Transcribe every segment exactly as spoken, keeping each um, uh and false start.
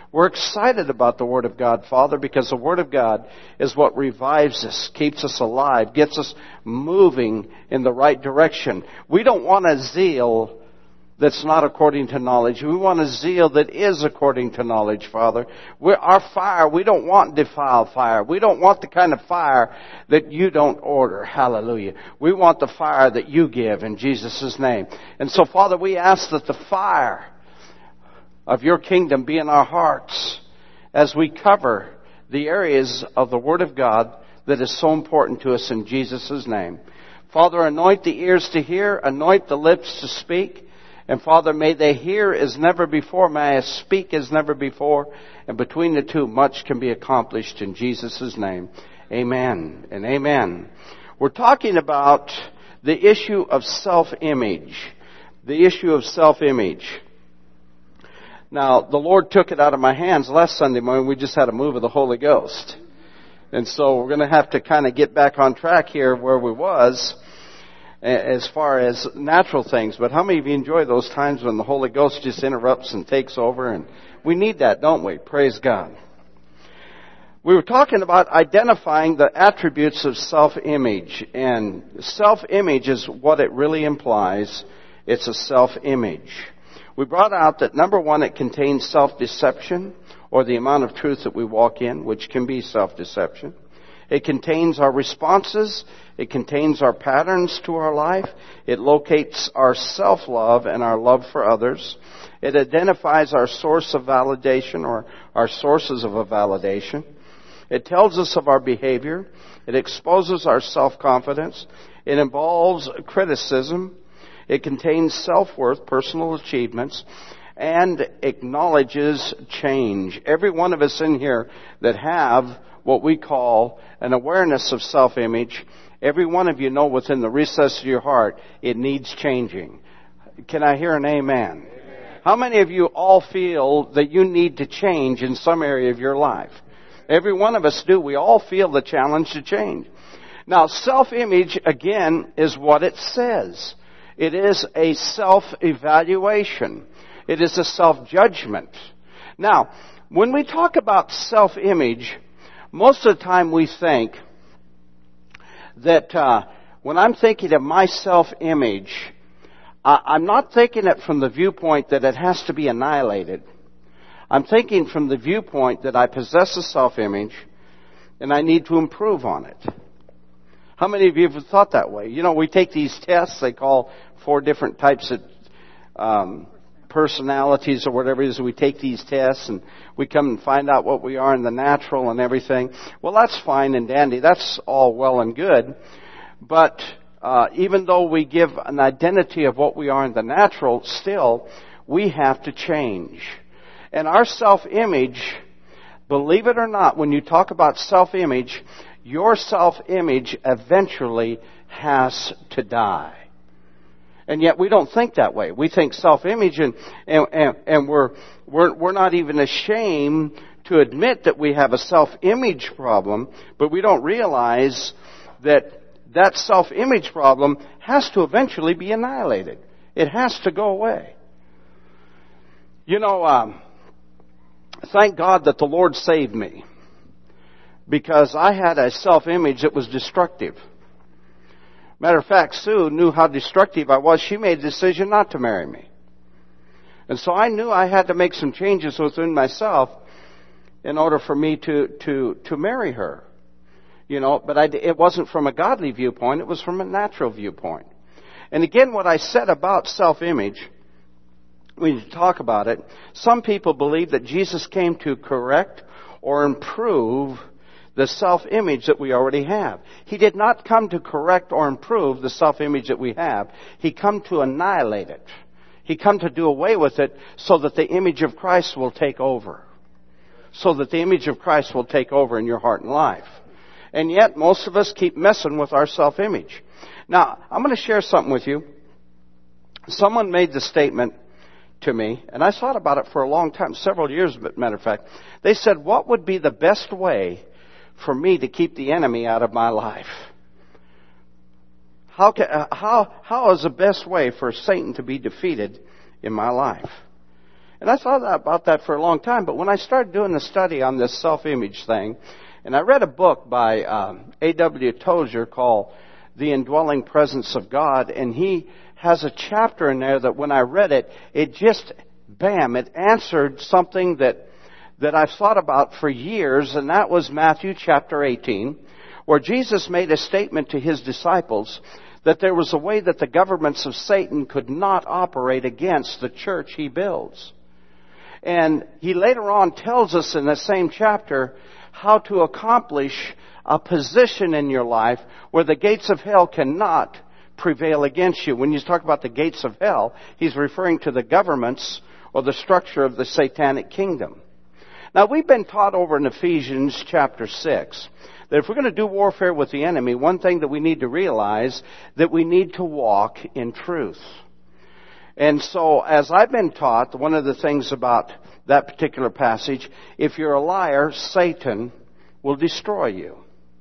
We're excited about the Word of God, Father, because the Word of God is what revives us, keeps us alive, gets us moving in the right direction. We don't want a zeal that's not according to knowledge. We want a zeal that is according to knowledge, Father. We're, our fire, we don't want defiled fire. We don't want the kind of fire that you don't order. Hallelujah. We want the fire that you give in Jesus' name. And so, Father, we ask that the fire of your kingdom be in our hearts as we cover the areas of the Word of God that is so important to us in Jesus' name. Father, anoint the ears to hear, anoint the lips to speak. And Father, may they hear as never before, may I speak as never before. And between the two, much can be accomplished in Jesus' name. Amen and amen. We're talking about the issue of self-image. The issue of self-image. Now, the Lord took it out of my hands last Sunday morning. We just had a move of the Holy Ghost. And so we're going to have to kind of get back on track here where we was as far as natural things. But how many of you enjoy those times when the Holy Ghost just interrupts and takes over? And we need that, don't we? Praise God. We were talking about identifying the attributes of self-image. And self-image is what it really implies. It's a self-image. We brought out that, number one, it contains self-deception, or the amount of truth that we walk in, which can be self-deception. It contains our responses. It contains our patterns to our life. It locates our self-love and our love for others. It identifies our source of validation, or our sources of a validation. It tells us of our behavior. It exposes our self-confidence. It involves criticism. It contains self-worth, personal achievements, and acknowledges change. Every one of us in here that have what we call an awareness of self-image, every one of you know within the recess of your heart, it needs changing. Can I hear an amen? Amen. How many of you all feel that you need to change in some area of your life? Every one of us do. We all feel the challenge to change. Now, self-image, again, is what it says. It is a self-evaluation. It is a self-judgment. Now, when we talk about self-image, most of the time we think that uh, when I'm thinking of my self-image, uh, I'm not thinking it from the viewpoint that it has to be annihilated. I'm thinking from the viewpoint that I possess a self-image and I need to improve on it. How many of you have thought that way? You know, we take these tests, they call four different types of um, personalities or whatever it is. We take these tests and we come and find out what we are in the natural and everything. Well, that's fine and dandy. That's all well and good. But uh, even though we give an identity of what we are in the natural, still, we have to change. And our self-image, believe it or not, when you talk about self-image, your self-image eventually has to die. And yet we don't think that way. We think self-image, and, and, and, and we're, we're, we're not even ashamed to admit that we have a self-image problem, but we don't realize that that self-image problem has to eventually be annihilated. It has to go away. You know, um, thank God that the Lord saved me, because I had a self-image that was destructive. Matter of fact, Sue knew how destructive I was. She made a decision not to marry me. And so I knew I had to make some changes within myself in order for me to, to, to marry her. You know, but I, it wasn't from a godly viewpoint. It was from a natural viewpoint. And again, what I said about self-image, when you talk about it, some people believe that Jesus came to correct or improve the self-image that we already have. He did not come to correct or improve the self-image that we have. He come to annihilate it. He come to do away with it so that the image of Christ will take over. So that the image of Christ will take over in your heart and life. And yet, most of us keep messing with our self-image. Now, I'm going to share something with you. Someone made the statement to me, and I thought about it for a long time, several years, as a matter of fact. They said, what would be the best way for me to keep the enemy out of my life? How can, uh, how how is the best way for Satan to be defeated in my life? And I thought about that for a long time, but when I started doing a study on this self-image thing, and I read a book by um, A W Tozer called The Indwelling Presence of God, and he has a chapter in there that when I read it, it just, bam, it answered something that that I've thought about for years, and that was Matthew chapter eighteen, where Jesus made a statement to his disciples that there was a way that the governments of Satan could not operate against the church he builds. And he later on tells us in the same chapter how to accomplish a position in your life where the gates of hell cannot prevail against you. When you talk about the gates of hell, he's referring to the governments or the structure of the satanic kingdom. Now, we've been taught over in Ephesians chapter six that if we're going to do warfare with the enemy, one thing that we need to realize that we need to walk in truth. And so, as I've been taught, one of the things about that particular passage, if you're a liar, Satan will destroy you.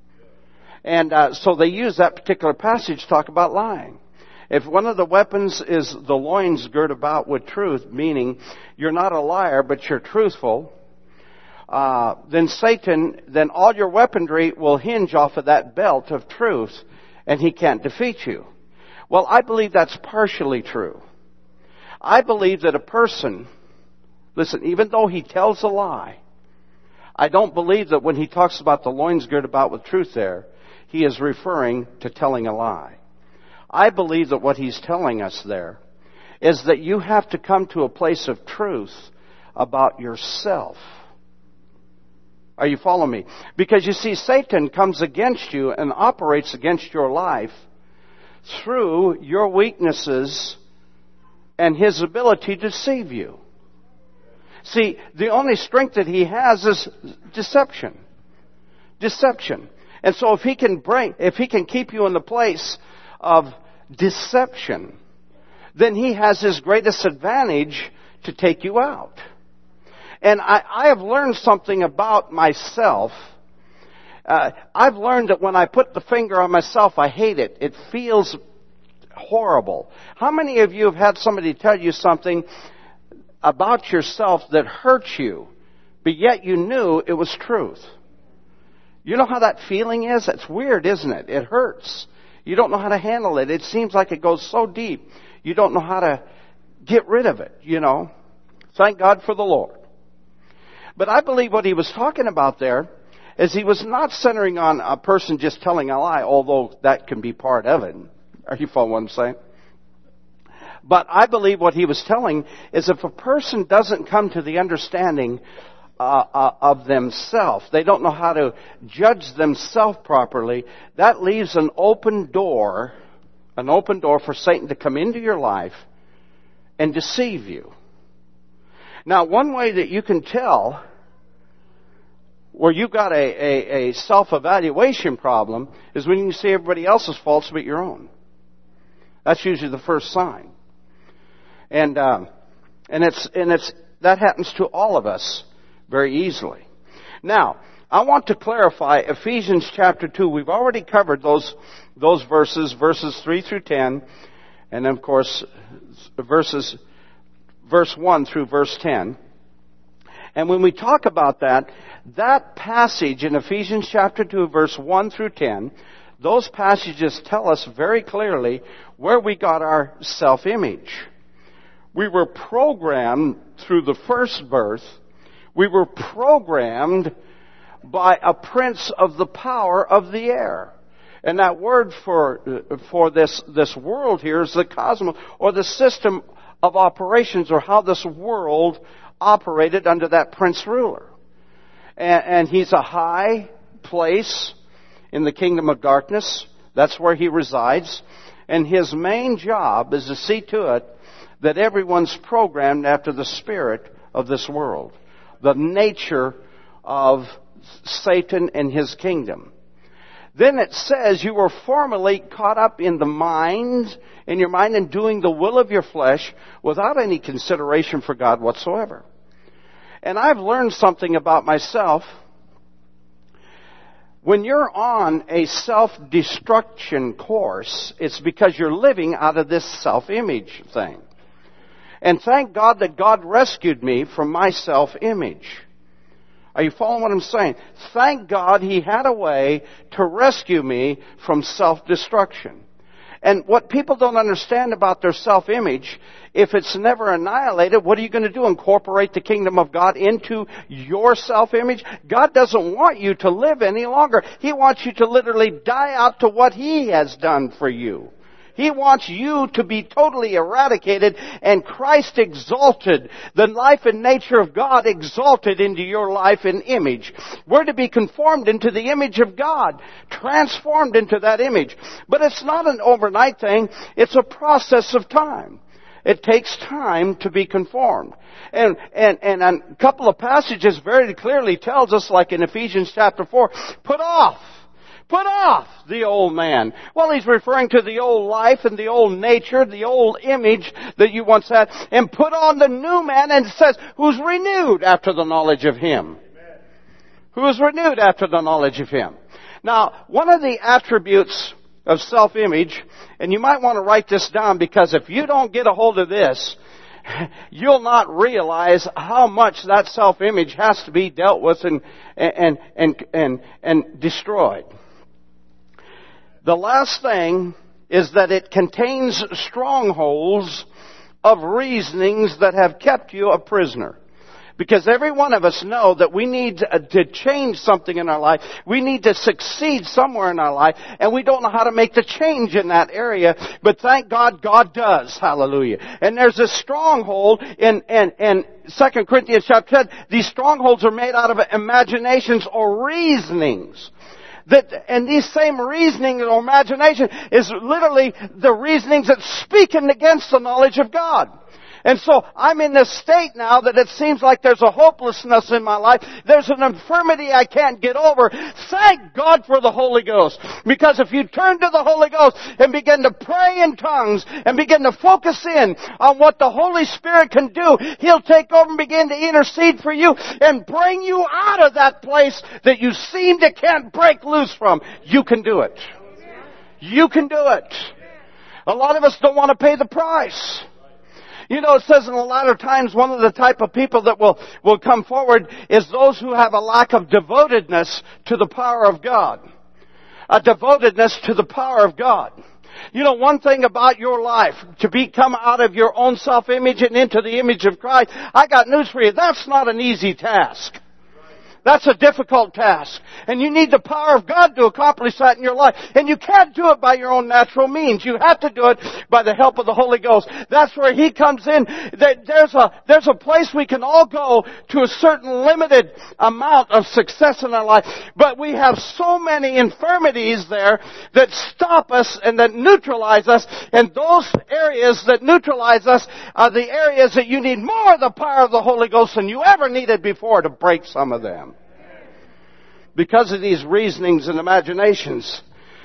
And uh, so they use that particular passage to talk about lying. If one of the weapons is the loins girt about with truth, meaning you're not a liar, but you're truthful, uh, then Satan, then all your weaponry will hinge off of that belt of truth, and he can't defeat you. Well, I believe that's partially true. I believe that a person, listen, even though he tells a lie, I don't believe that when he talks about the loins girt about with truth there, he is referring to telling a lie. I believe that what he's telling us there is that you have to come to a place of truth about yourself. Are you following me? Because you see, Satan comes against you and operates against your life through your weaknesses and his ability to deceive you. See, the only strength that he has is deception. Deception. And so if he can bring, if he can keep you in the place of deception, then he has his greatest advantage to take you out. And I, I have learned something about myself. Uh, I've learned that when I put the finger on myself, I hate it. It feels horrible. How many of you have had somebody tell you something about yourself that hurts you, but yet you knew it was truth? You know how that feeling is? It's weird, isn't it? It hurts. You don't know how to handle it. It seems like it goes so deep. You don't know how to get rid of it, you know. Thank God for the Lord. But I believe what he was talking about there is he was not centering on a person just telling a lie, although that can be part of it. Are you following what I'm saying? But I believe what he was telling is if a person doesn't come to the understanding uh, uh, of themselves, they don't know how to judge themselves properly, that leaves an open door, an open door for Satan to come into your life and deceive you. Now, one way that you can tell where you've got a, a, a self-evaluation problem is when you see everybody else's faults but your own. That's usually the first sign. And um, and it's and it's that happens to all of us very easily. Now, I want to clarify Ephesians chapter two. We've already covered those those verses, verses three through ten, and then of course verses verse one through verse ten. And when we talk about that, that passage in Ephesians chapter two, verse one through ten, those passages tell us very clearly where we got our self-image. We were programmed through the first birth. We were programmed by a prince of the power of the air. And that word for for this this world here is the cosmos, or the system of operations, or how this world operated under that prince ruler. And, and he's a high place in the kingdom of darkness. That's where he resides. And his main job is to see to it that everyone's programmed after the spirit of this world, the nature of Satan and his kingdom. Then it says you were formerly caught up in the mind, in your mind, and doing the will of your flesh without any consideration for God whatsoever. And I've learned something about myself. When you're on a self-destruction course, it's because you're living out of this self-image thing. And thank God that God rescued me from my self-image. Are you following what I'm saying? Thank God He had a way to rescue me from self-destruction. And what people don't understand about their self-image, if it's never annihilated, what are you going to do? Incorporate the kingdom of God into your self-image? God doesn't want you to live any longer. He wants you to literally die out to what He has done for you. He wants you to be totally eradicated and Christ exalted, the life and nature of God exalted into your life and image. We're to be conformed into the image of God, transformed into that image. But it's not an overnight thing. It's a process of time. It takes time to be conformed. And, and, and a couple of passages very clearly tells us, like in Ephesians chapter four, put off. Put off the old man. Well, he's referring to the old life and the old nature, the old image that you once had, and put on the new man, and it says, who's renewed after the knowledge of Him. Amen. Who is renewed after the knowledge of Him. Now, one of the attributes of self-image, and you might want to write this down, because if you don't get a hold of this, you'll not realize how much that self-image has to be dealt with and, and, and, and, and destroyed. The last thing is that it contains strongholds of reasonings that have kept you a prisoner. Because every one of us know that we need to change something in our life. We need to succeed somewhere in our life. And we don't know how to make the change in that area. But thank God, God does. Hallelujah. And there's a stronghold in, in, in Second Corinthians chapter ten. These strongholds are made out of imaginations or reasonings. That, and these same reasoning or imagination is literally the reasonings that speaking against the knowledge of God. And so I'm in this state now that it seems like there's a hopelessness in my life. There's an infirmity I can't get over. Thank God for the Holy Ghost. Because if you turn to the Holy Ghost and begin to pray in tongues and begin to focus in on what the Holy Spirit can do, He'll take over and begin to intercede for you and bring you out of that place that you seem to can't break loose from. You can do it. You can do it. A lot of us don't want to pay the price. You know, it says in a lot of times one of the type of people that will, will come forward is those who have a lack of devotedness to the power of God. A devotedness to the power of God. You know, one thing about your life, to become out of your own self-image and into the image of Christ, I got news for you. That's not an easy task. That's a difficult task. And you need the power of God to accomplish that in your life. And you can't do it by your own natural means. You have to do it by the help of the Holy Ghost. That's where He comes in. There's a, there's a place we can all go to a certain limited amount of success in our life. But we have so many infirmities there that stop us and that neutralize us. And those areas that neutralize us are the areas that you need more of the power of the Holy Ghost than you ever needed before to break some of them. Because of these reasonings and imaginations.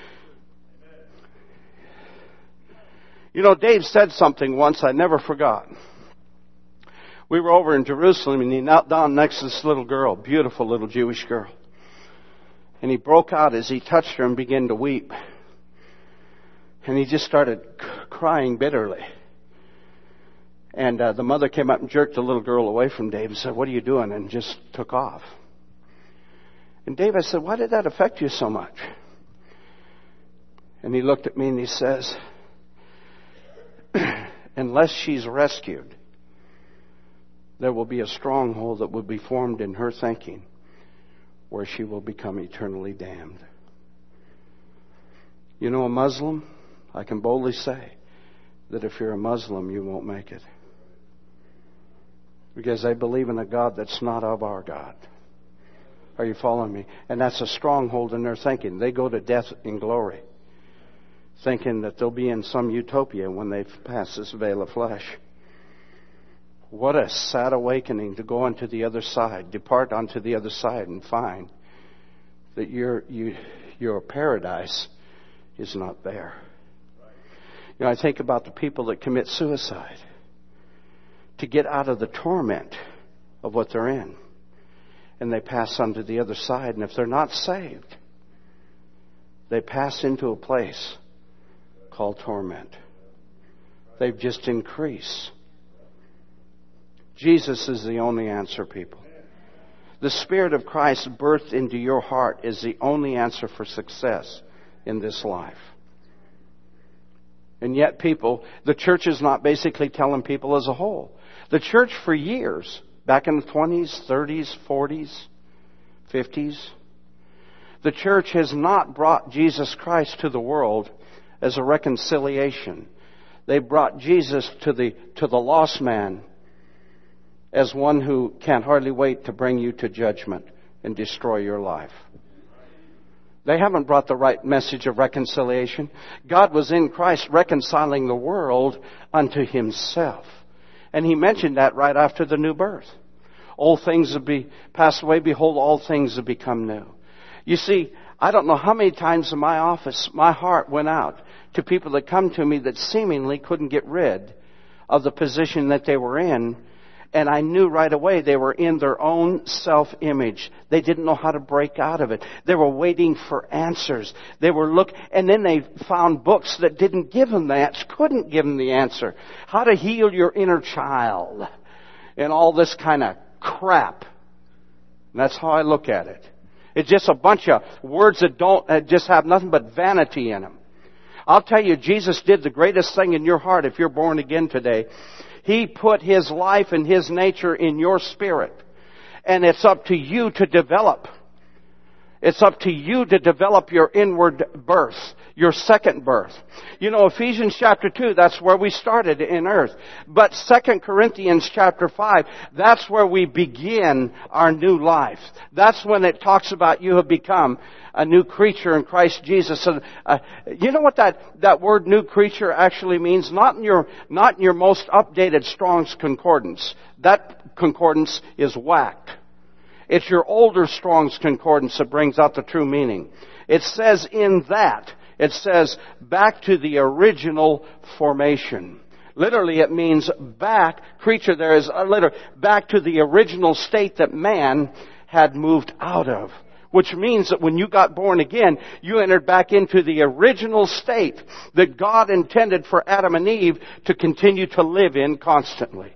You know, Dave said something once I never forgot. We were over in Jerusalem and he knelt down next to this little girl, beautiful little Jewish girl. And he broke out as he touched her and began to weep. And he just started crying bitterly. And uh, the mother came up and jerked the little girl away from Dave and said, "What are you doing?" and just took off. And Dave, I said, "Why did that affect you so much?" And he looked at me and he says, "Unless she's rescued, there will be a stronghold that will be formed in her thinking where she will become eternally damned." You know, a Muslim, I can boldly say that if you're a Muslim, you won't make it. Because they believe in a God that's not of our God. Are you following me? And that's a stronghold in their thinking. They go to death in glory, thinking that they'll be in some utopia when they pass this veil of flesh. What a sad awakening to go onto the other side, depart onto the other side and find that your, you, your paradise is not there. You know, I think about the people that commit suicide to get out of the torment of what they're in. And they pass onto the other side. And if they're not saved, they pass into a place called torment. They've just increased Jesus is the only answer, people. The Spirit of Christ birthed into your heart is the only answer for success in this life. And yet people, the church is not basically telling people as a whole. The church for years, back in the twenties, thirties, forties, fifties, the church has not brought Jesus Christ to the world as a reconciliation. They brought Jesus to the, to the lost man as one who can't hardly wait to bring you to judgment and destroy your life. They haven't brought the right message of reconciliation. God was in Christ reconciling the world unto Himself. And He mentioned that right after the new birth. Old things have be passed away. Behold, all things have become new. You see, I don't know how many times in my office my heart went out to people that come to me that seemingly couldn't get rid of the position that they were in. And I knew right away they were in their own self-image. They didn't know how to break out of it. They were waiting for answers. They were look, and then they found books that didn't give them the answer, couldn't give them the answer. How to heal your inner child, and all this kind of crap. And that's how I look at it. It's just a bunch of words that don't that just have nothing but vanity in them. I'll tell you, Jesus did the greatest thing in your heart if you're born again today. He put His life and His nature in your spirit. And it's up to you to develop. It's up to you to develop your inward birth, your second birth. You know, Ephesians chapter two, that's where we started in earth. But Second Corinthians chapter five, that's where we begin our new life. That's when it talks about you have become a new creature in Christ Jesus. And uh, you know what that, that word new creature actually means? Not in your, not in your most updated Strong's Concordance. That concordance is whacked. It's your older Strong's Concordance that brings out the true meaning. It says in that, it says back to the original formation. Literally it means back, creature there is a letter, back to the original state that man had moved out of. Which means that when you got born again, you entered back into the original state that God intended for Adam and Eve to continue to live in constantly.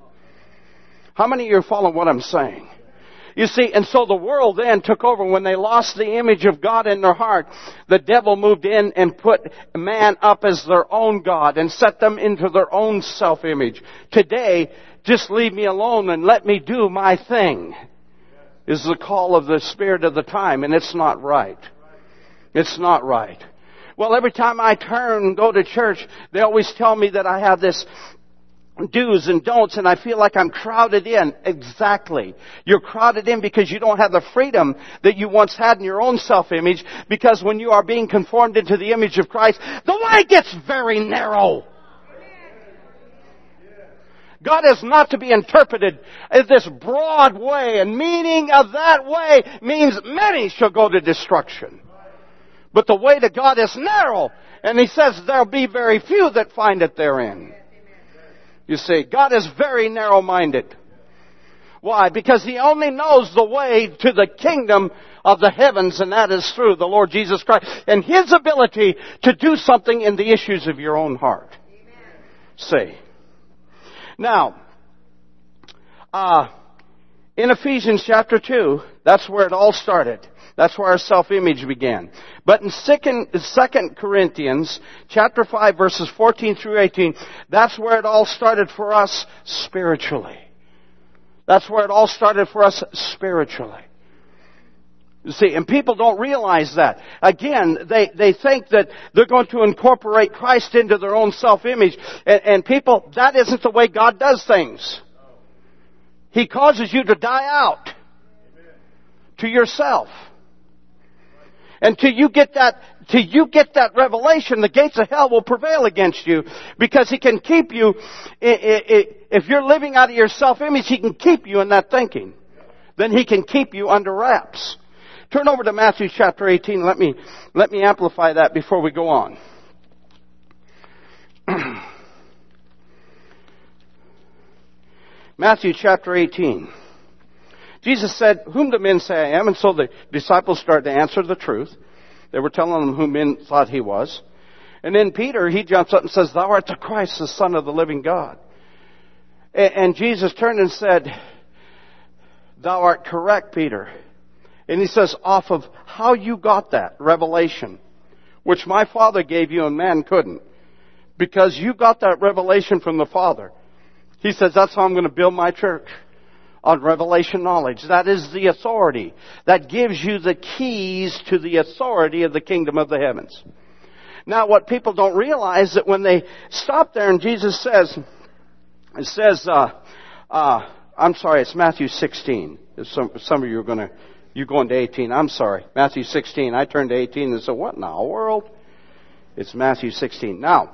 How many of you are following what I'm saying? You see, and so the world then took over. When they lost the image of God in their heart, the devil moved in and put man up as their own God and set them into their own self-image. Today, just leave me alone and let me do my thing, is the call of the spirit of the time, and it's not right. It's not right. Well, every time I turn and go to church, they always tell me that I have this do's and don'ts, and I feel like I'm crowded in. Exactly. You're crowded in because you don't have the freedom that you once had in your own self-image, because when you are being conformed into the image of Christ, the way gets very narrow. God is not to be interpreted as this broad way, and meaning of that way means many shall go to destruction. But the way to God is narrow, and He says there'll be very few that find it therein. You see, God is very narrow-minded. Why? Because He only knows the way to the kingdom of the heavens, and that is through the Lord Jesus Christ, and His ability to do something in the issues of your own heart. See. Now, uh, in Ephesians chapter two, that's where it all started. That's where our self-image began. But in Second Corinthians chapter five, verses fourteen through eighteen, that's where it all started for us spiritually. That's where it all started for us spiritually. You see, and people don't realize that. Again, they, they think that they're going to incorporate Christ into their own self-image. And, and people, that isn't the way God does things. He causes you to die out to yourself. And till you get that, till you get that revelation, the gates of hell will prevail against you, because He can keep you, if you're living out of your self-image, He can keep you in that thinking. Then He can keep you under wraps. Turn over to Matthew chapter eighteen. Let me, let me amplify that before we go on. Matthew chapter eighteen. Jesus said, "Whom do men say I am?" And so the disciples started to answer the truth. They were telling him who men thought He was. And then Peter, he jumps up and says, "Thou art the Christ, the Son of the living God." And Jesus turned and said, thou art correct, Peter. And he says, off of how you got that revelation, which my Father gave you and man couldn't. Because you got that revelation from the Father. He says, that's how I'm going to build my church. On revelation knowledge. That is the authority. That gives you the keys to the authority of the kingdom of the heavens. Now what people don't realize that when they stop there and Jesus says, it says, uh, uh, I'm sorry, it's Matthew sixteen. Some, some of you are going to, you're going to eighteen. I'm sorry. Matthew sixteen. I turned to eighteen and said, what in the world? It's Matthew sixteen. Now,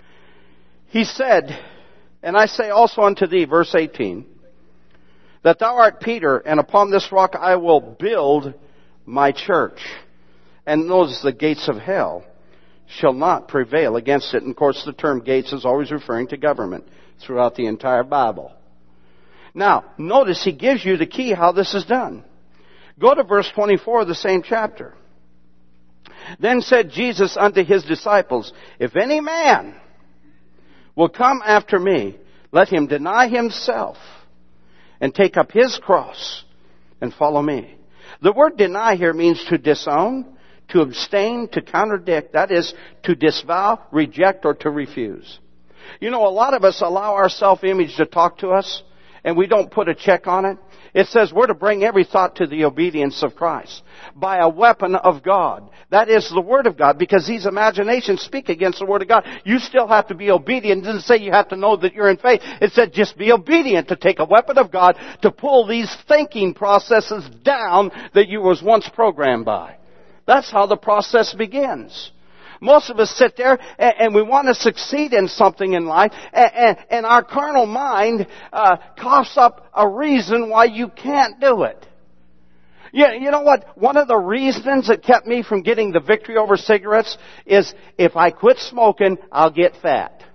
he said, and I say also unto thee, verse eighteen, that thou art Peter, and upon this rock I will build my church. And notice the gates of hell shall not prevail against it. And of course the term gates is always referring to government throughout the entire Bible. Now, notice he gives you the key how this is done. Go to verse twenty-four of the same chapter. Then said Jesus unto his disciples, if any man will come after me, let him deny himself and take up his cross and follow me. The word deny here means to disown, to abstain, to contradict. That is, to disavow, reject, or to refuse. You know, a lot of us allow our self-image to talk to us, and we don't put a check on it. It says we're to bring every thought to the obedience of Christ by a weapon of God. That is the Word of God, because these imaginations speak against the Word of God. You still have to be obedient. It doesn't say you have to know that you're in faith. It said just be obedient to take a weapon of God to pull these thinking processes down that you was once programmed by. That's how the process begins. Most of us sit there and, and we want to succeed in something in life, and, and, and our carnal mind uh, coughs up a reason why you can't do it. You, you know what? One of the reasons that kept me from getting the victory over cigarettes is if I quit smoking, I'll get fat.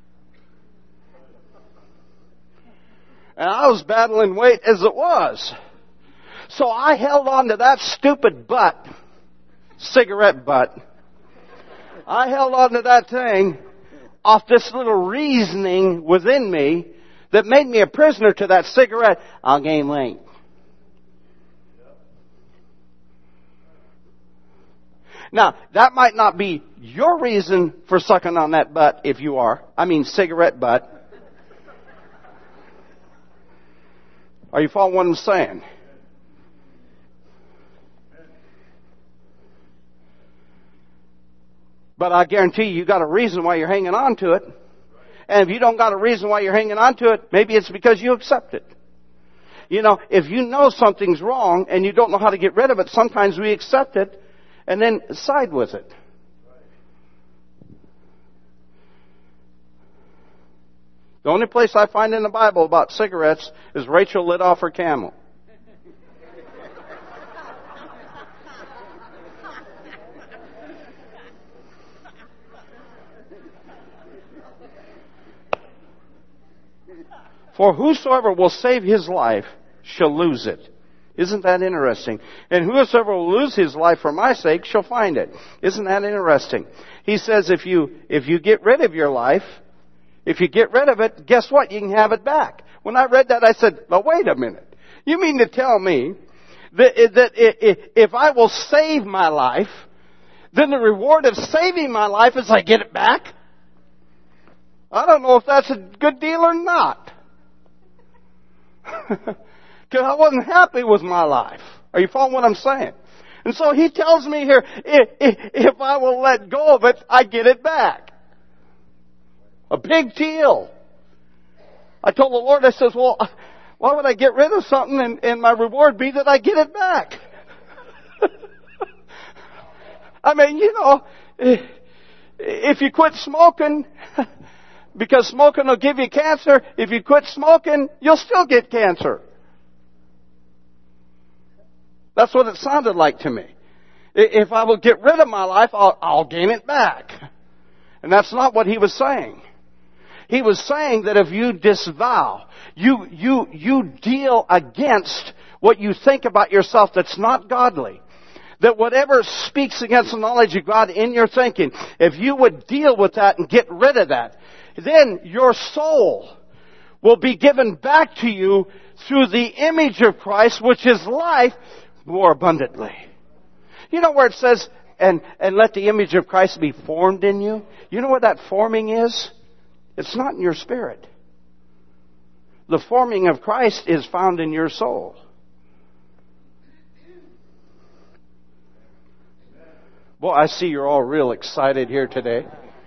And I was battling weight as it was. So I held on to that stupid butt, cigarette butt. I held on to that thing off this little reasoning within me that made me a prisoner to that cigarette. I'll gain weight. Now, that might not be your reason for sucking on that butt if you are. I mean cigarette butt. Are you following what I'm saying? But I guarantee you, you got a reason why you're hanging on to it. And if you don't got a reason why you're hanging on to it, maybe it's because you accept it. You know, if you know something's wrong and you don't know how to get rid of it, sometimes we accept it and then side with it. The only place I find in the Bible about cigarettes is Rachel lit off her camel. For whosoever will save his life shall lose it. Isn't that interesting? And whosoever will lose his life for my sake shall find it. Isn't that interesting? He says if you, if you get rid of your life, if you get rid of it, guess what? You can have it back. When I read that, I said, well, wait a minute. You mean to tell me that, that if I will save my life, then the reward of saving my life is I get it back? I don't know if that's a good deal or not. Because I wasn't happy with my life. Are you following what I'm saying? And so he tells me here, if, if, if I will let go of it, I get it back. A big deal. I told the Lord, I says, well, why would I get rid of something and, and my reward be that I get it back? I mean, you know, if you quit smoking, because smoking will give you cancer, if you quit smoking, you'll still get cancer. That's what it sounded like to me. If I will get rid of my life, I'll, I'll gain it back. And that's not what he was saying. He was saying that if you disavow, you, you, you deal against what you think about yourself that's not godly, that whatever speaks against the knowledge of God in your thinking, if you would deal with that and get rid of that, then your soul will be given back to you through the image of Christ, which is life, more abundantly. You know where it says, and, and let the image of Christ be formed in you? You know what that forming is? It's not in your spirit. The forming of Christ is found in your soul. Boy, I see you're all real excited here today.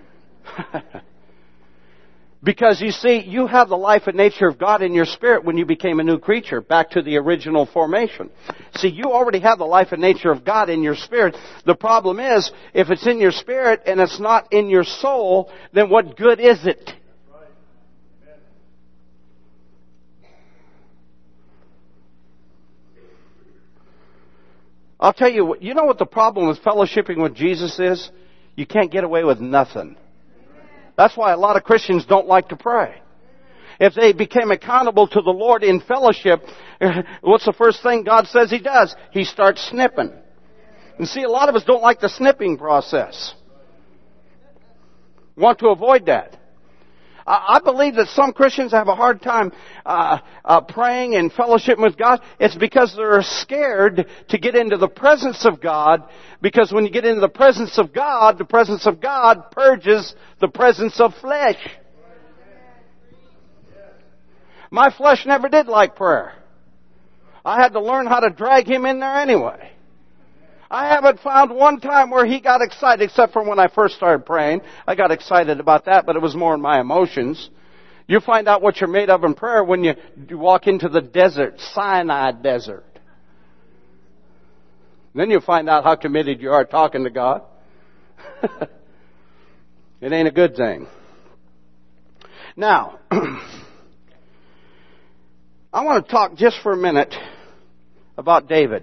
Because you see, you have the life and nature of God in your spirit when you became a new creature, back to the original formation. See, you already have the life and nature of God in your spirit. The problem is, if it's in your spirit and it's not in your soul, then what good is it? I'll tell you what, you know what the problem with fellowshipping with Jesus is? You can't get away with nothing. That's why a lot of Christians don't like to pray. If they became accountable to the Lord in fellowship, what's the first thing God says He does? He starts snipping. And see, a lot of us don't like the snipping process. Want to avoid that. I believe that some Christians have a hard time uh, uh, praying and fellowshipping with God. It's because they're scared to get into the presence of God. Because when you get into the presence of God, the presence of God purges the presence of flesh. My flesh never did like prayer. I had to learn how to drag Him in there anyway. I haven't found one time where He got excited, except for when I first started praying. I got excited about that, but it was more in my emotions. You find out what you're made of in prayer when you, you walk into the desert, Sinai desert. Then you find out how committed you are talking to God. It ain't a good thing. Now, I want to talk just for a minute about David.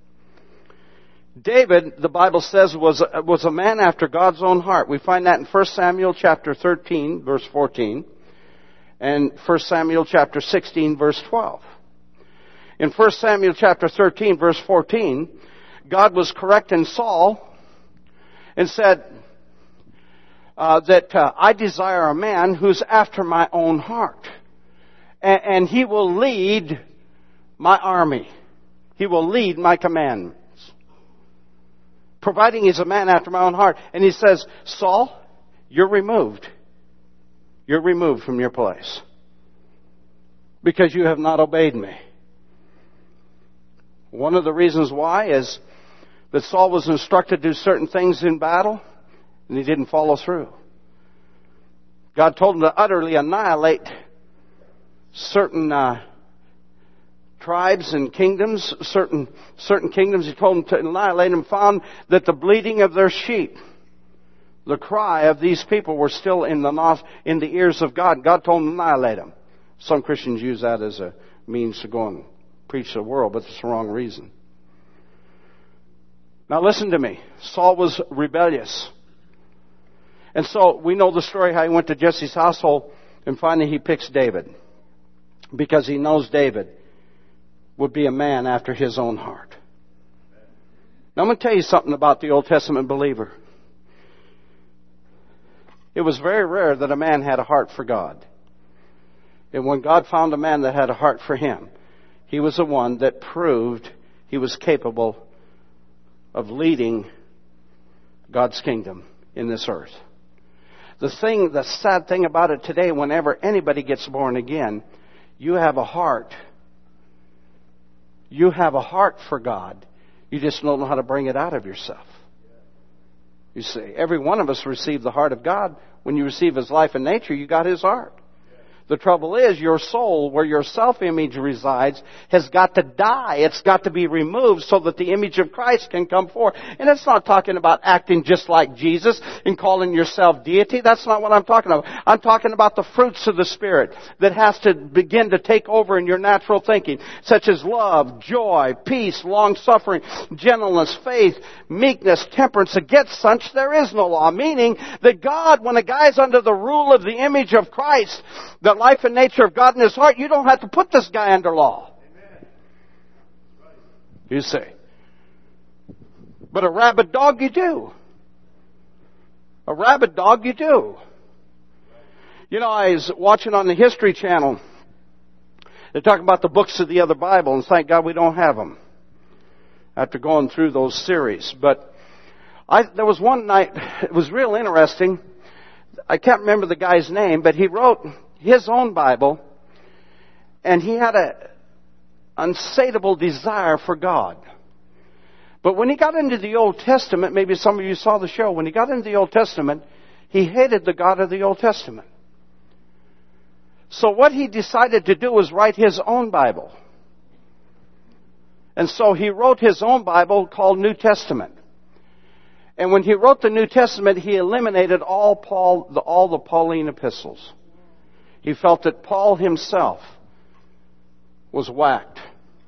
David, the Bible says, was, was a man after God's own heart. We find that in First Samuel chapter thirteen, verse fourteen, and First Samuel chapter sixteen, verse twelve. In First Samuel chapter thirteen, verse fourteen, God was correcting Saul and said uh, that uh, I desire a man who's after my own heart. And, and he will lead my army. He will lead my commandments. Providing he's a man after my own heart. And he says, Saul, you're removed. You're removed from your place. Because you have not obeyed me. One of the reasons why is that Saul was instructed to do certain things in battle, and he didn't follow through. God told him to utterly annihilate certain uh, tribes and kingdoms, certain certain kingdoms. He told him to annihilate them, found that the bleating of their sheep, the cry of these people were still in the nos- in the ears of God. God told him to annihilate them. Some Christians use that as a means to go and preach the world, but it's the wrong reason. Now listen to me. Saul was rebellious. And so we know the story how he went to Jesse's household and finally he picks David. Because he knows David would be a man after his own heart. Now I'm going to tell you something about the Old Testament believer. It was very rare that a man had a heart for God. And when God found a man that had a heart for Him, he was the one that proved he was capable of leading God's kingdom in this earth. The thing, the sad thing about it today, whenever anybody gets born again, you have a heart. You have a heart for God. You just don't know how to bring it out of yourself. You see, every one of us received the heart of God. When you receive His life and nature, you got His heart. The trouble is, your soul, where your self-image resides, has got to die. It's got to be removed so that the image of Christ can come forth. And it's not talking about acting just like Jesus and calling yourself deity. That's not what I'm talking about. I'm talking about the fruits of the Spirit that has to begin to take over in your natural thinking, such as love, joy, peace, long-suffering, gentleness, faith, meekness, temperance. Against such there is no law. Meaning that God, when a guy's under the rule of the image of Christ, the life and nature of God in his heart, you don't have to put this guy under law. Amen. You see. But a rabid dog you do. A rabid dog you do. You know, I was watching on the History Channel They talk about the books of the other Bible, and thank God we don't have them after going through those series. But I, there was one night, it was real interesting. I can't remember the guy's name, but he wrote his own Bible, and he had an unsatiable desire for God. But when he got into the Old Testament, maybe some of you saw the show, when he got into the Old Testament, he hated the God of the Old Testament. So what he decided to do was write his own Bible. And so he wrote his own Bible called New Testament. And when he wrote the New Testament, he eliminated all Paul, the, all the Pauline epistles. He felt that Paul himself was whacked.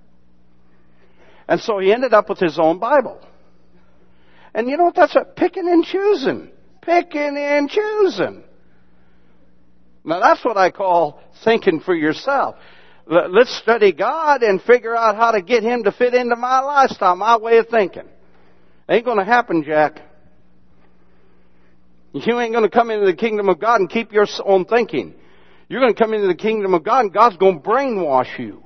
And so he ended up with his own Bible. And you know what? That's a picking and choosing. Picking and choosing. Now that's what I call thinking for yourself. Let's study God and figure out how to get Him to fit into my lifestyle, my way of thinking. Ain't going to happen, Jack. You ain't going to come into the kingdom of God and keep your own thinking. You're going to come into the kingdom of God and God's going to brainwash you.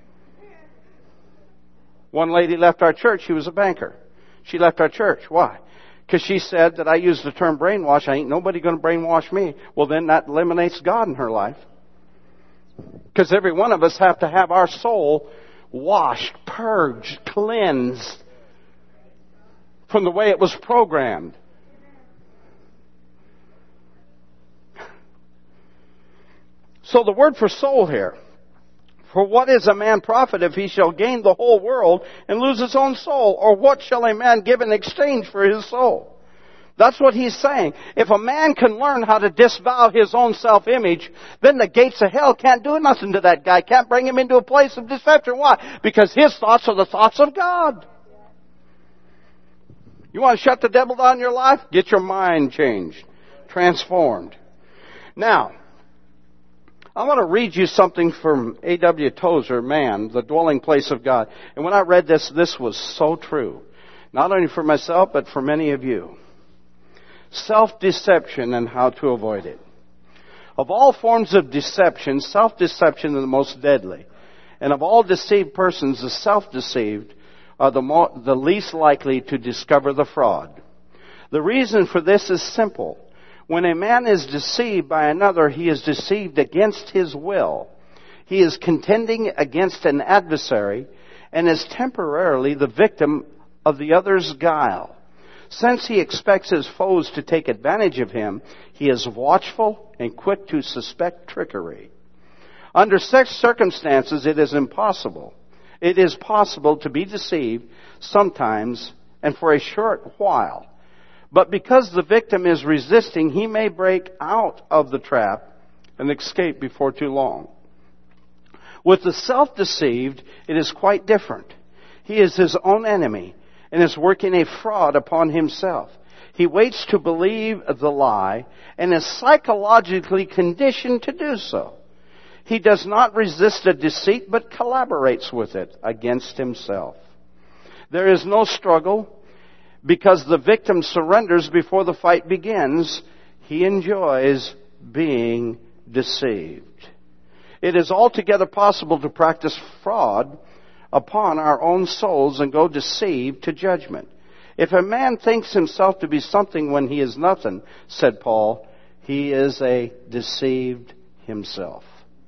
One lady left our church. She was a banker. She left our church. Why? Because she said that I used the term brainwash. I ain't nobody going to brainwash me. Well, then that eliminates God in her life. Because every one of us have to have our soul washed, purged, cleansed from the way it was programmed. So the word for soul here. For what is a man profit if he shall gain the whole world and lose his own soul? Or what shall a man give in exchange for his soul? That's what he's saying. If a man can learn how to disavow his own self-image, then the gates of hell can't do nothing to that guy. Can't bring him into a place of deception. Why? Because his thoughts are the thoughts of God. You want to shut the devil down in your life? Get your mind changed, transformed. Now, I want to read you something from A W Tozer, Man, the Dwelling Place of God. And when I read this, this was so true. Not only for myself, but for many of you. Self-deception and how to avoid it. Of all forms of deception, self-deception is the most deadly. And of all deceived persons, the self-deceived are the, more, the least likely to discover the fraud. The reason for this is simple. When a man is deceived by another, he is deceived against his will. He is contending against an adversary and is temporarily the victim of the other's guile. Since he expects his foes to take advantage of him, he is watchful and quick to suspect trickery. Under such circumstances, it is impossible. It is possible to be deceived sometimes and for a short while. But because the victim is resisting, he may break out of the trap and escape before too long. With the self-deceived, it is quite different. He is his own enemy and is working a fraud upon himself. He waits to believe the lie and is psychologically conditioned to do so. He does not resist a deceit but collaborates with it against himself. There is no struggle. Because the victim surrenders before the fight begins, he enjoys being deceived. It is altogether possible to practice fraud upon our own souls and go deceived to judgment. If a man thinks himself to be something when he is nothing, said Paul, he is a deceived himself.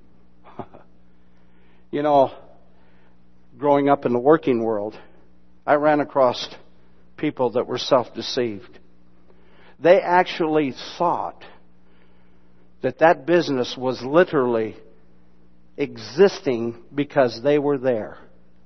You know, growing up in the working world, I ran across people that were self-deceived. They actually thought that that business was literally existing because they were there.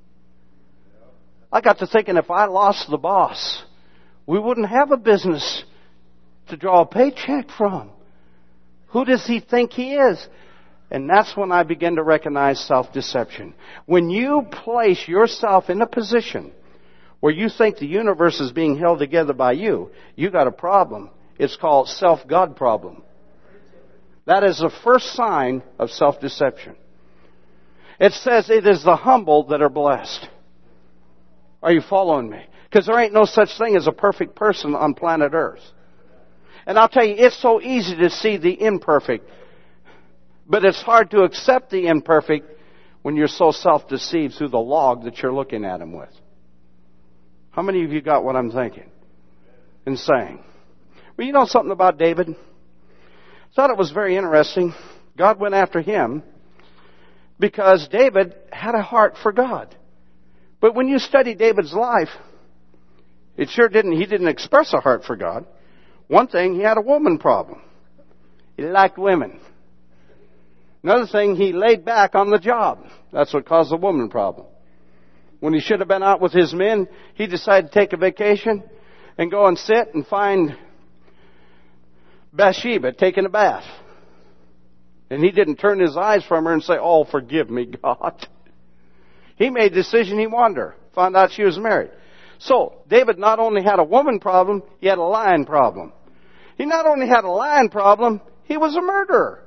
I got to thinking, if I lost the boss, we wouldn't have a business to draw a paycheck from. Who does he think he is? And that's when I began to recognize self-deception. When you place yourself in a position where you think the universe is being held together by you, you got a problem. It's called self-God problem. That is the first sign of self-deception. It says it is the humble that are blessed. Are you following me? Because there ain't no such thing as a perfect person on planet Earth. And I'll tell you, it's so easy to see the imperfect. But it's hard to accept the imperfect when you're so self-deceived through the log that you're looking at him with. How many of you got what I'm thinking and saying? Well, you know something about David? I thought it was very interesting. God went after him because David had a heart for God. But when you study David's life, it sure didn't, he didn't express a heart for God. One thing, he had a woman problem. He liked women. Another thing, he laid back on the job. That's what caused the woman problem. When he should have been out with his men, he decided to take a vacation and go and sit and find Bathsheba taking a bath. And he didn't turn his eyes from her and say, "Oh, forgive me, God." He made the decision he wanted her. Found out she was married. So, David not only had a woman problem, he had a lion problem. He not only had a lion problem, he was a murderer.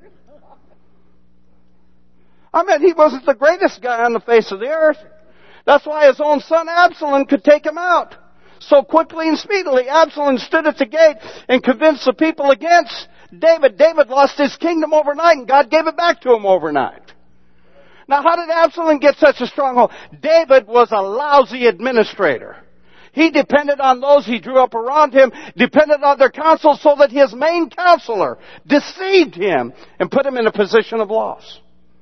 I mean, he wasn't the greatest guy on the face of the earth. That's why his own son Absalom could take him out so quickly and speedily. Absalom stood at the gate and convinced the people against David. David lost his kingdom overnight, and God gave it back to him overnight. Now, how did Absalom get such a stronghold? David was a lousy administrator. He depended on those he drew up around him, depended on their counsel, so that his main counselor deceived him and put him in a position of loss.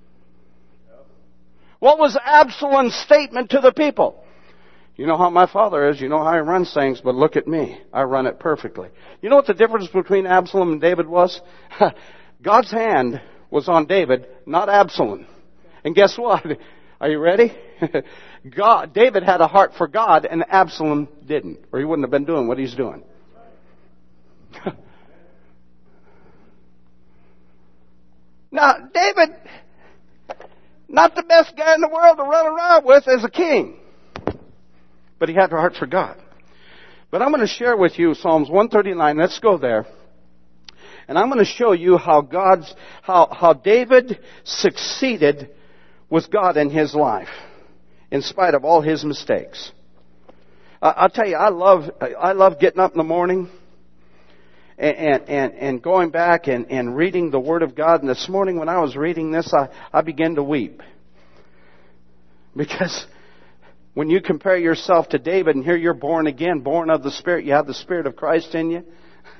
What was Absalom's statement to the people? You know how my father is, you know how he runs things, but look at me. I run it perfectly. You know what the difference between Absalom and David was? God's hand was on David, not Absalom. And guess what? Are you ready? God, David had a heart for God, and Absalom didn't, or he wouldn't have been doing what he's doing. Now, David, not the best guy in the world to run around with as a king, but he had a heart for God. But I'm going to share with you Psalms one thirty-nine. Let's go there. And I'm going to show you how God's, how, how David succeeded with God in his life, in spite of all his mistakes. I'll tell you, I love, I love getting up in the morning and, and, and going back and, and reading the Word of God. And this morning when I was reading this, I, I began to weep. Because when you compare yourself to David, and here you're born again, born of the Spirit, you have the Spirit of Christ in you.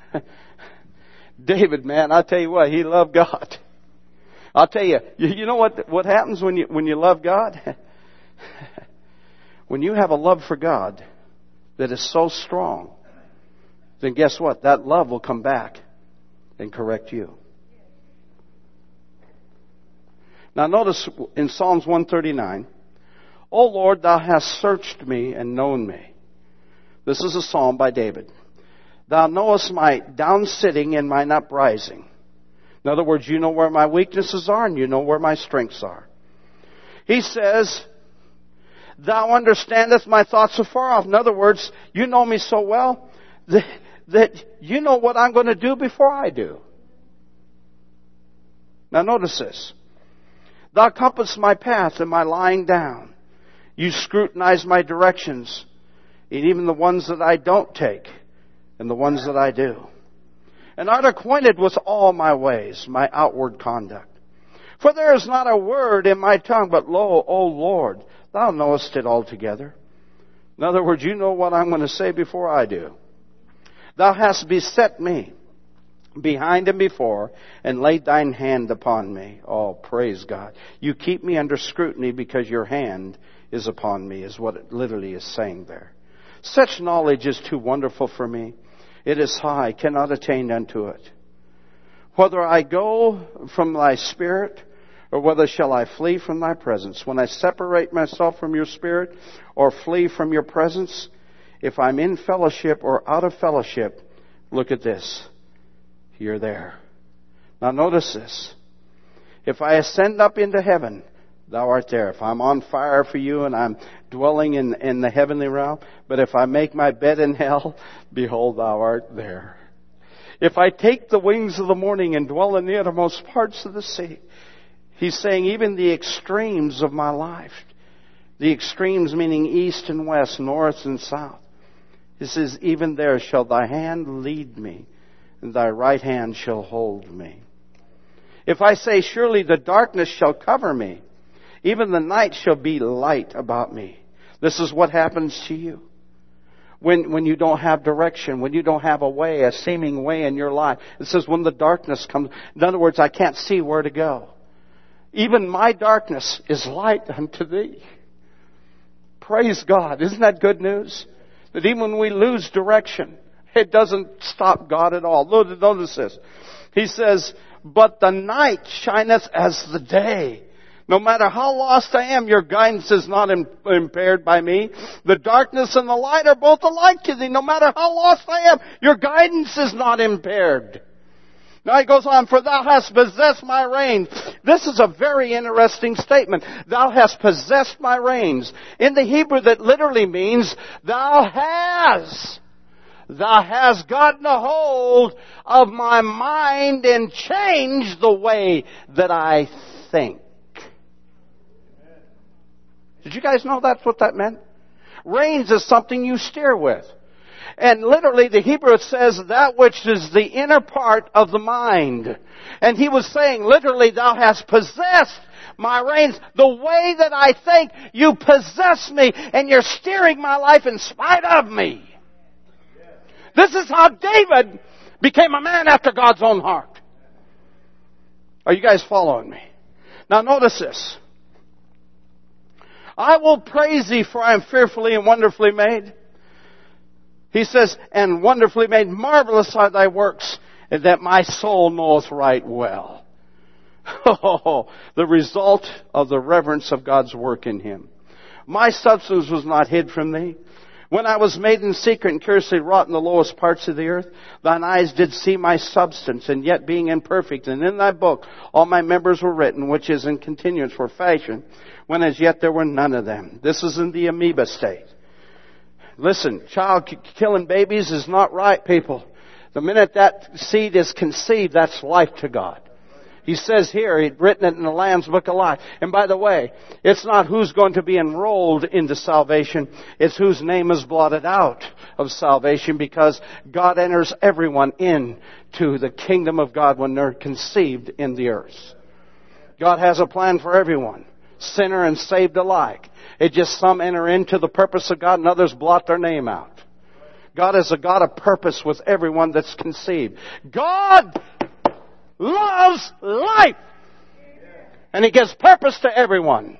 David, man, I'll tell you what, he loved God. I'll tell you, you know what, what happens when you, when you love God? When you have a love for God that is so strong, then guess what? That love will come back and correct you. Now notice in Psalms one thirty-nine, "O Lord, thou hast searched me and known me." This is a psalm by David. "Thou knowest my down sitting and mine uprising." In other words, you know where my weaknesses are and you know where my strengths are. He says, "Thou understandest my thoughts afar off." In other words, you know me so well that, that you know what I'm going to do before I do. Now notice this. "Thou compassest my path and my lying down. You scrutinize my directions, and even the ones that I don't take, and the ones that I do. And art acquainted with all my ways, my outward conduct. For there is not a word in my tongue, but lo, O Lord, thou knowest it altogether." In other words, you know what I'm going to say before I do. "Thou hast beset me behind and before, and laid thine hand upon me." Oh, praise God. You keep me under scrutiny because your hand is upon me, is what it literally is saying there. "Such knowledge is too wonderful for me. It is high, cannot attain unto it. Whether I go from thy spirit, or whether shall I flee from thy presence? When I separate myself from your spirit, or flee from your presence, if I'm in fellowship or out of fellowship," look at this, you're there. Now notice this. "If I ascend up into heaven, thou art there." If I'm on fire for you and I'm dwelling in, in the heavenly realm, but if I make my bed in hell, behold, thou art there. "If I take the wings of the morning and dwell in the uttermost parts of the sea," he's saying even the extremes of my life, the extremes meaning east and west, north and south. He says, "Even there shall thy hand lead me, and thy right hand shall hold me. If I say, surely the darkness shall cover me, Even the night shall be light about me. This is what happens to you. When, when you don't have direction, when you don't have a way, a seeming way in your life. It says when the darkness comes. In other words, I can't see where to go. Even my darkness is light unto thee. Praise God. Isn't that good news? That even when we lose direction, it doesn't stop God at all. Notice this. He says, but the night shineth as the day. No matter how lost I am, your guidance is not impaired by me. The darkness and the light are both alike to thee. No matter how lost I am, your guidance is not impaired. Now he goes on, for thou hast possessed my reins. This is a very interesting statement. Thou hast possessed my reins. In the Hebrew, that literally means thou hast. Thou hast gotten a hold of my mind and changed the way that I think. Did you guys know that's what that meant? Reins is something you steer with. And literally the Hebrew says that which is the inner part of the mind. And he was saying literally, thou hast possessed my reins. The way that I think, you possess me and you're steering my life in spite of me. This is how David became a man after God's own heart. Are you guys following me? Now notice this. I will praise thee, for I am fearfully and wonderfully made. He says, and wonderfully made, marvelous are thy works, and that my soul knoweth right well. Oh, the result of the reverence of God's work in him. My substance was not hid from thee. When I was made in secret and curiously wrought in the lowest parts of the earth, thine eyes did see my substance, and yet being imperfect, and in thy book all my members were written, which is in continuance for fashion, when as yet there were none of them. This is in the amoeba state. Listen, child killing babies is not right, people. The minute that seed is conceived, that's life to God. He says here, he'd written it in the Lamb's Book of Life. And by the way, it's not who's going to be enrolled into salvation. It's whose name is blotted out of salvation, because God enters everyone into the kingdom of God when they're conceived in the earth. God has a plan for everyone, sinner and saved alike. It just some enter into the purpose of God and others blot their name out. God is a God of purpose with everyone that's conceived. God loves life. And He gives purpose to everyone.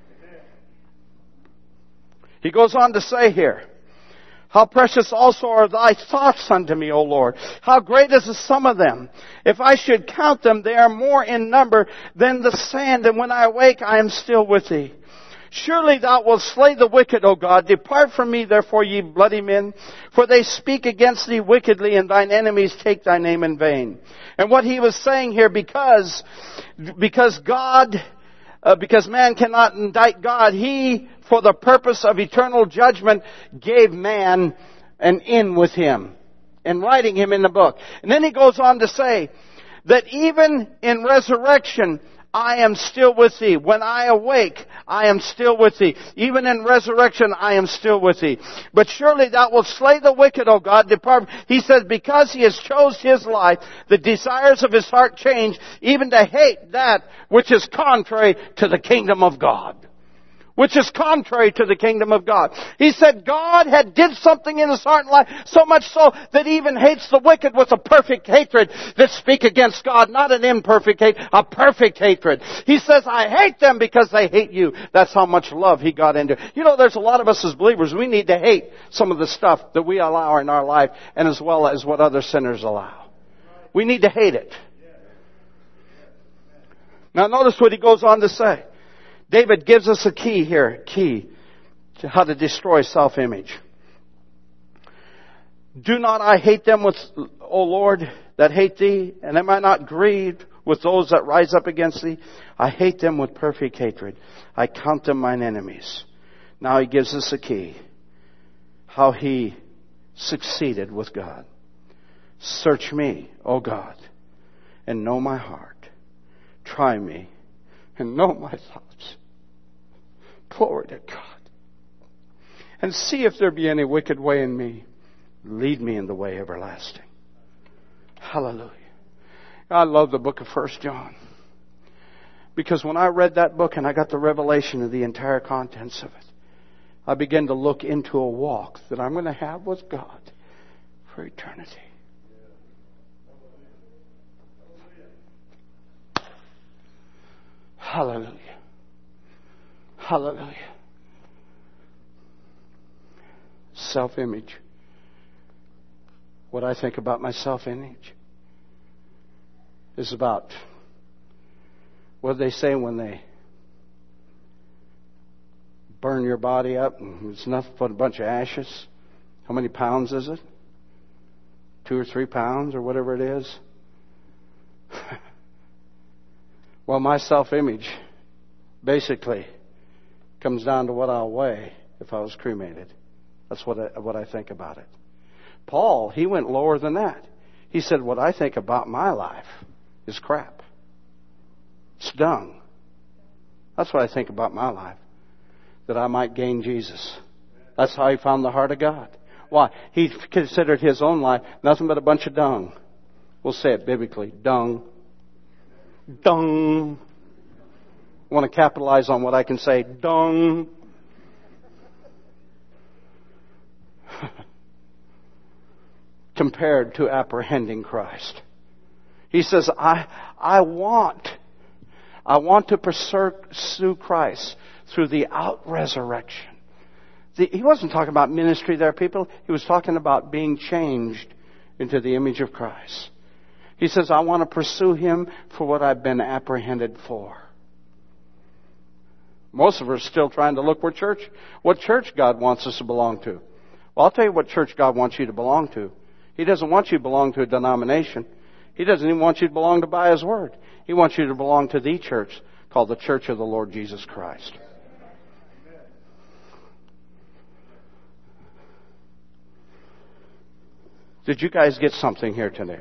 He goes on to say here, how precious also are thy thoughts unto me, O Lord. How great is the sum of them. If I should count them, they are more in number than the sand. And when I awake, I am still with thee. Surely thou wilt slay the wicked, O God. Depart from me, therefore, ye bloody men. For they speak against thee wickedly, and thine enemies take thy name in vain. And what he was saying here, because, because God, uh, because man cannot indict God, he, for the purpose of eternal judgment, gave man an in with him, and writing him in the book. And then he goes on to say that even in resurrection, I am still with thee. When I awake, I am still with thee. Even in resurrection, I am still with thee. But surely thou wilt slay the wicked, O God. Depart. He says, because he has chose his life, the desires of his heart change, even to hate that which is contrary to the kingdom of God. Which is contrary to the kingdom of God. He said God had did something in his heart and life, so much so that he even hates the wicked with a perfect hatred that speak against God. Not an imperfect hate, a perfect hatred. He says, I hate them because they hate you. That's how much love he got into. You know, there's a lot of us as believers, we need to hate some of the stuff that we allow in our life, and as well as what other sinners allow. We need to hate it. Now notice what he goes on to say. David gives us a key here, key to how to destroy self-image. Do not I hate them with, O Lord, that hate thee, and am I not grieved with those that rise up against thee? I hate them with perfect hatred. I count them mine enemies. Now he gives us a key, how he succeeded with God. Search me, O God, and know my heart. Try me and know my thoughts. Glory to God. And see if there be any wicked way in me. Lead me in the way everlasting. Hallelujah. I love the book of First John. Because when I read that book and I got the revelation of the entire contents of it, I began to look into a walk that I'm going to have with God for eternity. Hallelujah. Hallelujah. Self-image. What I think about my self-image is about what they say when they burn your body up and it's nothing but a bunch of ashes. How many pounds is it? Two or three pounds or whatever it is. Well, my self-image basically comes down to what I'll weigh if I was cremated. That's what I, what I think about it. Paul, he went lower than that. He said, what I think about my life is crap. It's dung. That's what I think about my life. That I might gain Jesus. That's how he found the heart of God. Why? He considered his own life nothing but a bunch of dung. We'll say it biblically. Dung. Dung. I want to capitalize on what I can say. Dung. Compared to apprehending Christ. He says, I, I want, I want to pursue Christ through the out-resurrection. The, he wasn't talking about ministry there, people. He was talking about being changed into the image of Christ. He says, I want to pursue Him for what I've been apprehended for. Most of us are still trying to look where church, what church God wants us to belong to. Well, I'll tell you what church God wants you to belong to. He doesn't want you to belong to a denomination. He doesn't even want you to belong to by His Word. He wants you to belong to the church called the Church of the Lord Jesus Christ. Did you guys get something here today?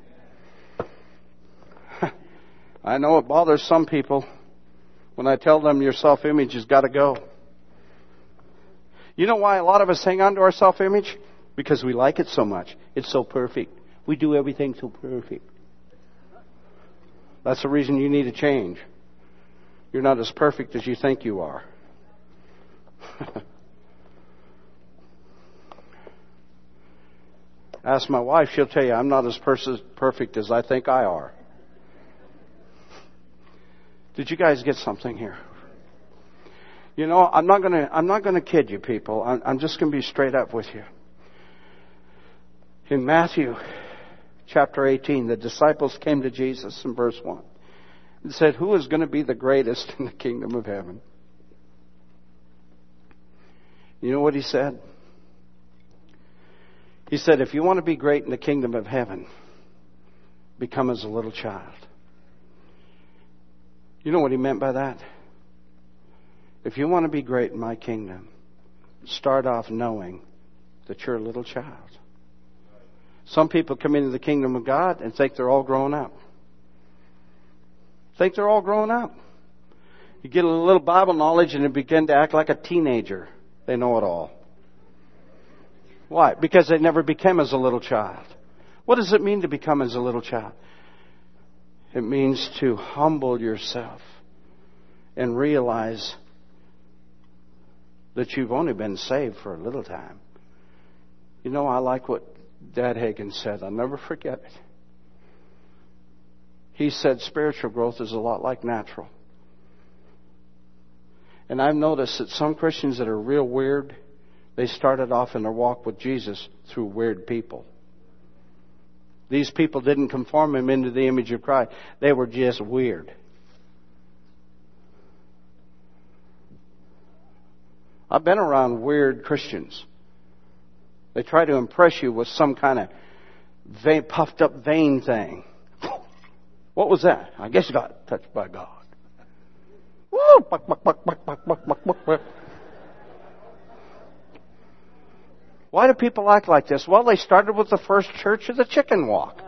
I know it bothers some people when I tell them your self-image has got to go. You know why a lot of us hang on to our self-image? Because we like it so much. It's so perfect. We do everything so perfect. That's the reason you need to change. You're not as perfect as you think you are. Ask my wife, she'll tell you I'm not as pers- perfect as I think I are. Did you guys get something here? You know, I'm not going to I'm not going to kid you people. I'm, I'm just going to be straight up with you. In Matthew chapter eighteen, the disciples came to Jesus in verse one and said, who is going to be the greatest in the kingdom of heaven? You know what he said? He said, if you want to be great in the kingdom of heaven, become as a little child. You know what he meant by that? If you want to be great in my kingdom, start off knowing that you're a little child. Some people come into the kingdom of God and think they're all grown up. Think they're all grown up. You get a little Bible knowledge and they begin to act like a teenager. They know it all. Why? Because they never became as a little child. What does it mean to become as a little child? It means to humble yourself and realize that you've only been saved for a little time. You know, I like what Dad Hagin said. I'll never forget it. He said spiritual growth is a lot like natural. And I've noticed that some Christians that are real weird, they started off in their walk with Jesus through weird people. These people didn't conform them into the image of Christ. They were just weird. I've been around weird Christians. They try to impress you with some kind of vain, puffed up vain thing. What was that? I guess you got touched by God. Woo! Buck, buck, buck, buck, buck, buck, buck, buck, buck. Why do people act like this? Well, they started with the first church of the chicken walk.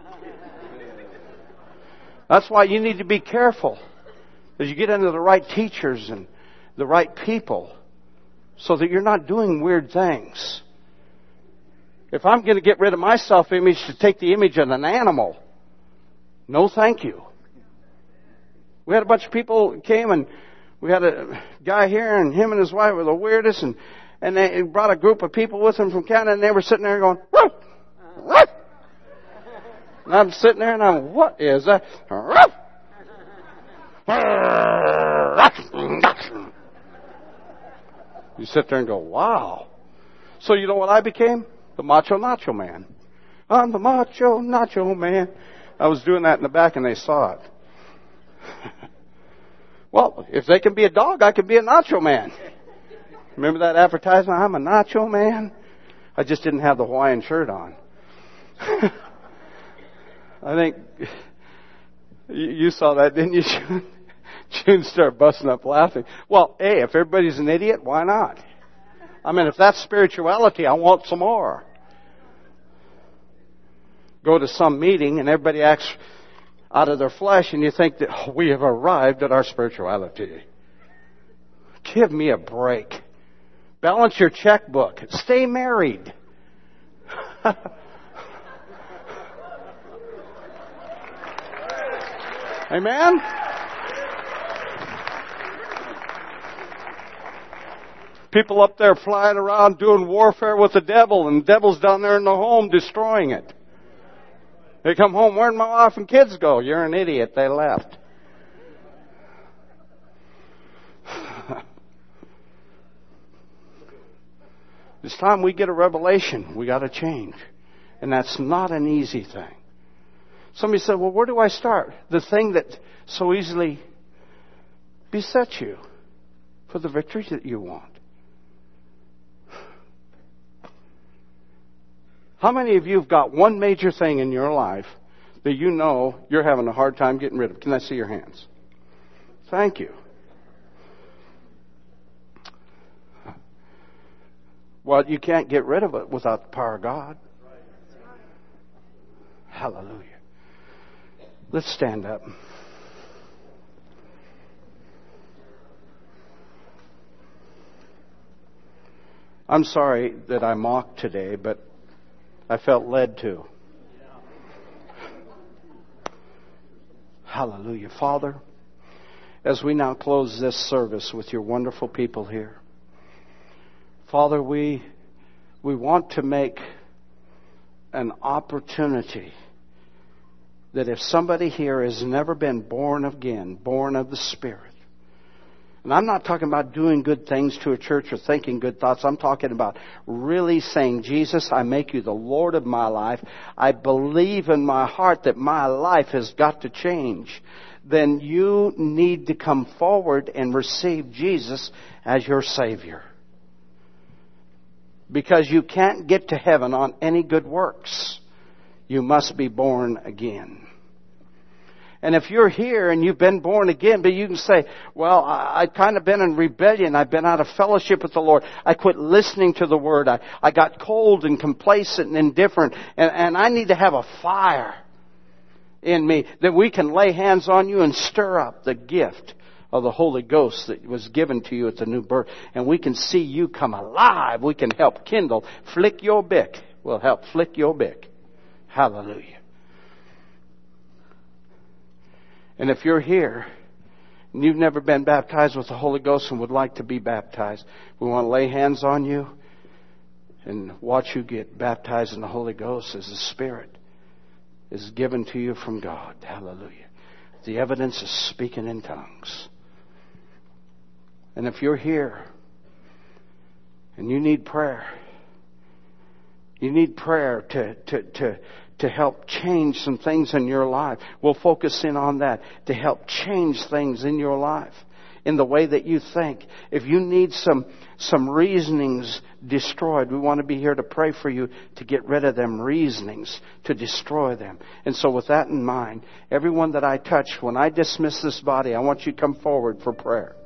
That's why you need to be careful as you get into the right teachers and the right people so that you're not doing weird things. If I'm going to get rid of my self-image to take the image of an animal, no thank you. We had a bunch of people came, and we had a guy here, and him and his wife were the weirdest, and, and they brought a group of people with them from Canada, and they were sitting there going, "Ruff! Ruff!" And I'm sitting there, and I'm, what is that? Ruff! You sit there and go, wow. So you know what I became? The Macho Nacho Man. I'm the Macho Nacho Man. I was doing that in the back, and they saw it. Well, if they can be a dog, I can be a Nacho Man. Remember that advertisement? I'm a Nacho Man. I just didn't have the Hawaiian shirt on. I think you saw that, didn't you, June? June started busting up laughing. Well, hey, if everybody's an idiot, why not? I mean, if that's spirituality, I want some more. Go to some meeting and everybody acts out of their flesh, and you think that oh, we have arrived at our spirituality. Give me a break. Balance your checkbook. Stay married. Amen? People up there flying around doing warfare with the devil, and the devil's down there in the home destroying it. They come home, where'd my wife and kids go? You're an idiot, they left. It's time we get a revelation. We got to change. And that's not an easy thing. Somebody said, well, where do I start? The thing that so easily besets you for the victory that you want. How many of you have got one major thing in your life that you know you're having a hard time getting rid of? Can I see your hands? Thank you. Well, you can't get rid of it without the power of God. Hallelujah. Let's stand up. I'm sorry that I mocked today, but I felt led to. Hallelujah. Father, as we now close this service with your wonderful people here, Father, we we want to make an opportunity that if somebody here has never been born again, born of the Spirit, and I'm not talking about doing good things to a church or thinking good thoughts. I'm talking about really saying, Jesus, I make you the Lord of my life. I believe in my heart that my life has got to change. Then you need to come forward and receive Jesus as your Savior. Because you can't get to heaven on any good works. You must be born again. And if you're here and you've been born again, but you can say, well, I, I've kind of been in rebellion. I've been out of fellowship with the Lord. I quit listening to the Word. I, I got cold and complacent and indifferent. And, and I need to have a fire in me that we can lay hands on you and stir up the gift of the Holy Ghost that was given to you at the new birth. And we can see you come alive. We can help kindle. Flick your bick. We'll help flick your bick. Hallelujah. And if you're here and you've never been baptized with the Holy Ghost and would like to be baptized, we want to lay hands on you and watch you get baptized in the Holy Ghost as the Spirit is given to you from God. Hallelujah. The evidence is speaking in tongues. And if you're here and you need prayer, you need prayer to, to, to, to help change some things in your life. We'll focus in on that to help change things in your life in the way that you think. If you need some, some reasonings destroyed, we want to be here to pray for you to get rid of them reasonings, to destroy them. And so with that in mind, everyone that I touch, when I dismiss this body, I want you to come forward for prayer.